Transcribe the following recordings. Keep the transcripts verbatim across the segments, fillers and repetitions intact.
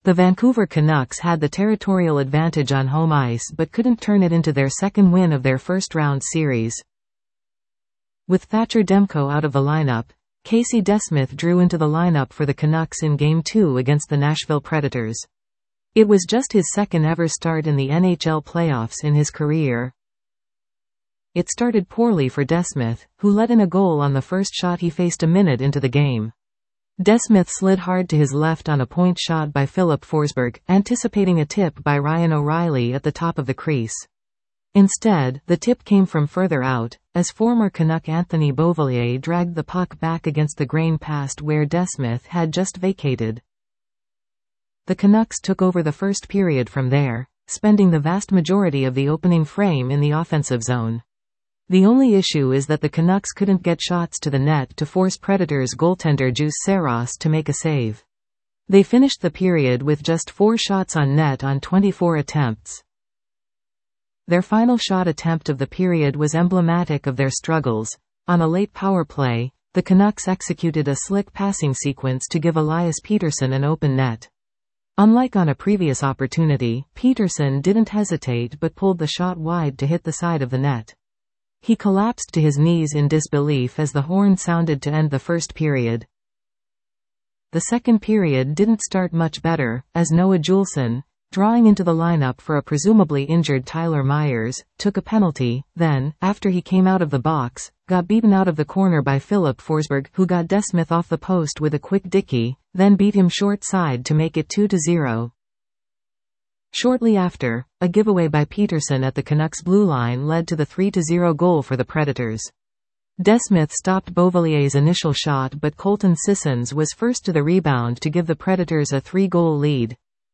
The Vancouver Canucks had the territorial advantage on home ice but couldn't turn it into their second win of their first-round series. With Thatcher Demko out of the lineup, Casey DeSmith drew into the lineup for the Canucks in Game two against the Nashville Predators. It was just his second ever start in the N H L playoffs in his career. It started poorly for DeSmith, who let in a goal on the first shot he faced a minute into the game. DeSmith slid hard to his left on a point shot by Philip Forsberg, anticipating a tip by Ryan O'Reilly at the top of the crease. Instead, the tip came from further out, as former Canuck Anthony Beauvillier dragged the puck back against the grain past where DeSmith had just vacated. The Canucks took over the first period from there, spending the vast majority of the opening frame in the offensive zone. The only issue is that the Canucks couldn't get shots to the net to force Predators goaltender Juuse Saros to make a save. They finished the period with just four shots on net on twenty-four attempts. Their final shot attempt of the period was emblematic of their struggles. On a late power play, the Canucks executed a slick passing sequence to give Elias Pettersson an open net. Unlike on a previous opportunity, Pettersson didn't hesitate but pulled the shot wide to hit the side of the net. He collapsed to his knees in disbelief as the horn sounded to end the first period. The second period didn't start much better, as Noah Juulsen, drawing into the lineup for a presumably injured Tyler Myers, took a penalty, then, after he came out of the box, got beaten out of the corner by Philip Forsberg, who got DeSmith off the post with a quick dicky, then beat him short side to make it two to zero. Shortly after, a giveaway by Pettersson at the Canucks' blue line led to the three to zero goal for the Predators. DeSmith stopped Beauvillier's initial shot, but Colton Sissons was first to the rebound to give the Predators a three-goal lead.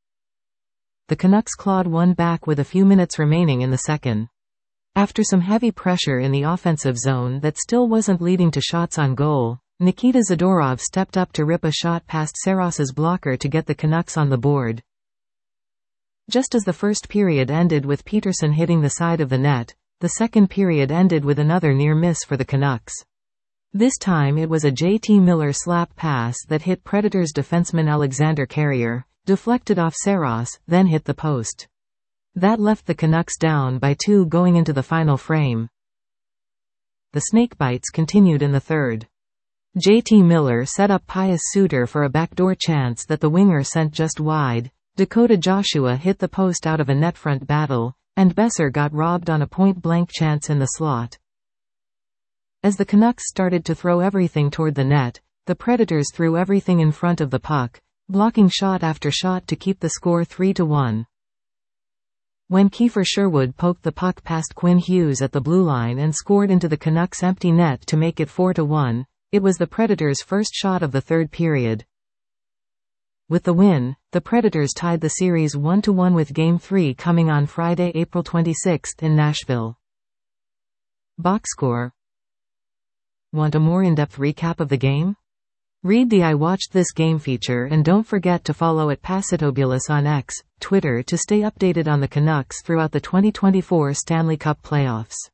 The Canucks clawed one back with a few minutes remaining in the second. After some heavy pressure in the offensive zone that still wasn't leading to shots on goal, Nikita Zadorov stepped up to rip a shot past Saros's blocker to get the Canucks on the board. Just as the first period ended with Pettersson hitting the side of the net, the second period ended with another near miss for the Canucks. This time it was a J T Miller slap pass that hit Predators defenseman Alexander Carrier, deflected off Saros, then hit the post. That left the Canucks down by two going into the final frame. The snakebites continued in the third. J T Miller set up Pius Suter for a backdoor chance that the winger sent just wide. Dakota Joshua hit the post out of a net-front battle, and Besser got robbed on a point-blank chance in the slot. As the Canucks started to throw everything toward the net, the Predators threw everything in front of the puck, blocking shot after shot to keep the score three to one. When Kiefer Sherwood poked the puck past Quinn Hughes at the blue line and scored into the Canucks' empty net to make it four to one, it was the Predators' first shot of the third period. With the win, the Predators tied the series one to one with Game three coming on Friday, April twenty-sixth in Nashville. Box score. Want a more in-depth recap of the game? Read the I Watched This Game feature and don't forget to follow at Pasitobulus on X, Twitter to stay updated on the Canucks throughout the twenty twenty-four Stanley Cup playoffs.